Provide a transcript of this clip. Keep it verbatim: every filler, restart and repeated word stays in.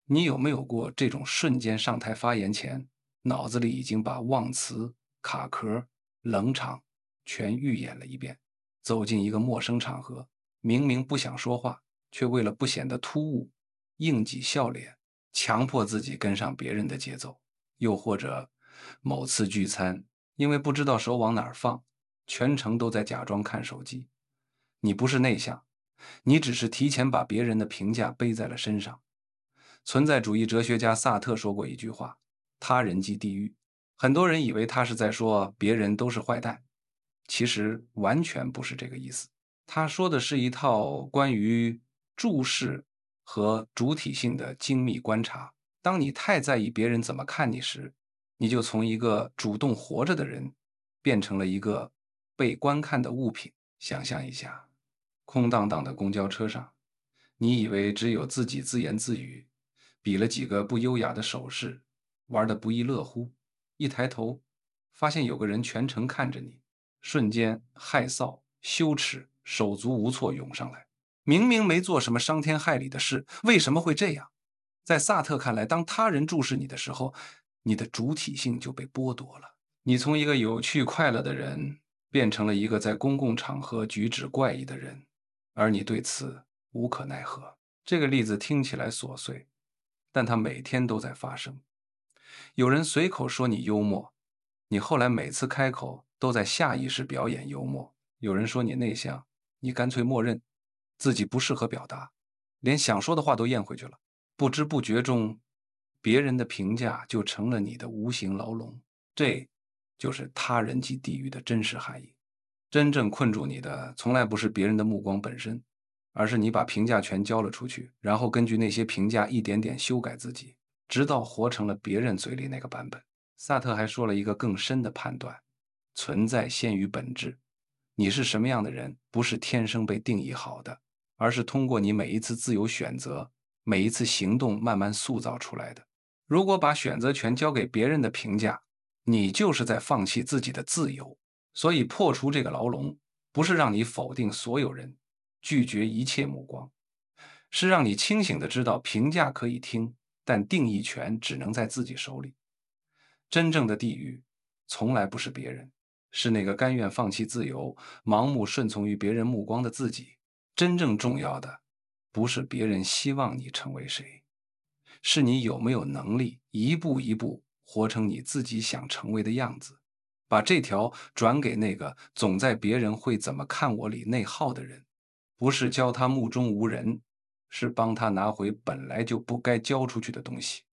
你有没有过这种瞬间上台发言前，脑子里已经把忘词、卡壳、冷场全预演了一遍？走进一个陌生场合，明明不想说话，却为了不显得突兀，硬挤笑脸，强迫自己跟上别人的节奏。又或者某次聚餐，因为不知道手往哪儿放，全程都在假装看手机。你不是内向，你只是提前把别人的评价背在了身上。存在主义哲学家萨特说过一句话：“他人即地狱。”很多人以为他是在说别人都是坏蛋，其实完全不是这个意思。他说的是一套关于注视和主体性的精密观察。当你太在意别人怎么看你时，你就从一个主动活着的人变成了一个被观看的物品。想象一下，空荡荡的公交车上，你以为只有自己自言自语，比了几个不优雅的手势，玩得不亦乐乎。一抬头，发现有个人全程看着你，瞬间害臊、羞耻、手足无措涌上来。明明没做什么伤天害理的事，为什么会这样？在萨特看来，当他人注视你的时候，你的主体性就被剥夺了。你从一个有趣快乐的人，变成了一个在公共场合举止怪异的人，而你对此无可奈何。这个例子听起来琐碎，但它每天都在发生。有人随口说你幽默，你后来每次开口都在下意识表演幽默。有人说你内向，你干脆默认自己不适合表达，连想说的话都咽回去了。不知不觉中，别人的评价就成了你的无形牢笼。这就是他人即地狱的真实含义。真正困住你的，从来不是别人的目光本身，而是你把评价权交了出去，然后根据那些评价一点点修改自己，直到活成了别人嘴里那个版本。萨特还说了一个更深的判断：存在先于本质。你是什么样的人，不是天生被定义好的，而是通过你每一次自由选择、每一次行动慢慢塑造出来的。如果把选择权交给别人的评价，你就是在放弃自己的自由。所以破除这个牢笼，不是让你否定所有人，拒绝一切目光，是让你清醒地知道评价可以听，但定义权只能在自己手里。真正的地狱从来不是别人，是那个甘愿放弃自由、盲目顺从于别人目光的自己。真正重要的不是别人希望你成为谁，是你有没有能力一步一步活成你自己想成为的样子。把这条转给那个总在别人会怎么看我里内耗的人，不是教他目中无人，是帮他拿回本来就不该交出去的东西。